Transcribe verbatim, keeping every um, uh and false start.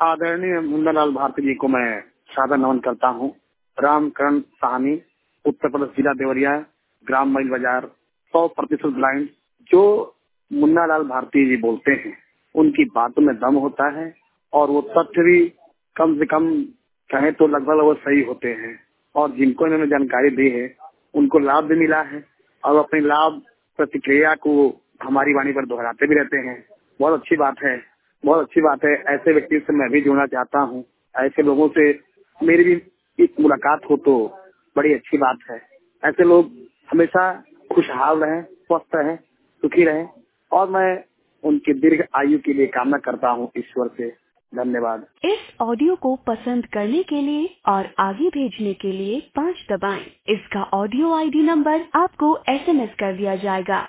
आदरणीय मुन्नालाल भारती जी को मैं सादर नमन करता हूँ। रामकरण साहनी, उत्तर प्रदेश, जिला देवरिया, ग्राम मैल बाजार, सौ प्रतिशत ब्लाइंड। जो मुन्नालाल भारती जी बोलते हैं उनकी बातों में दम होता है और वो तथ्य भी कम से कम कहें तो लगभग लगभग सही होते हैं। और जिनको इन्होंने जानकारी दी है उनको लाभ भी मिला है और अपनी लाभ प्रतिक्रिया को हमारी वाणी पर दोहराते भी रहते हैं। बहुत अच्छी बात है, बहुत अच्छी बात है। ऐसे व्यक्ति से मैं भी जुड़ना चाहता हूँ। ऐसे लोगों से मेरी भी एक मुलाकात हो तो बड़ी अच्छी बात है। ऐसे लोग हमेशा खुशहाल रहें, स्वस्थ रहें, सुखी रहें और मैं उनके दीर्घ आयु के लिए कामना करता हूँ ईश्वर से। धन्यवाद। इस ऑडियो को पसंद करने के लिए और आगे भेजने के लिए पाँच दबाएं। इसका ऑडियो आईडी नंबर आपको एसएमएस कर दिया जाएगा।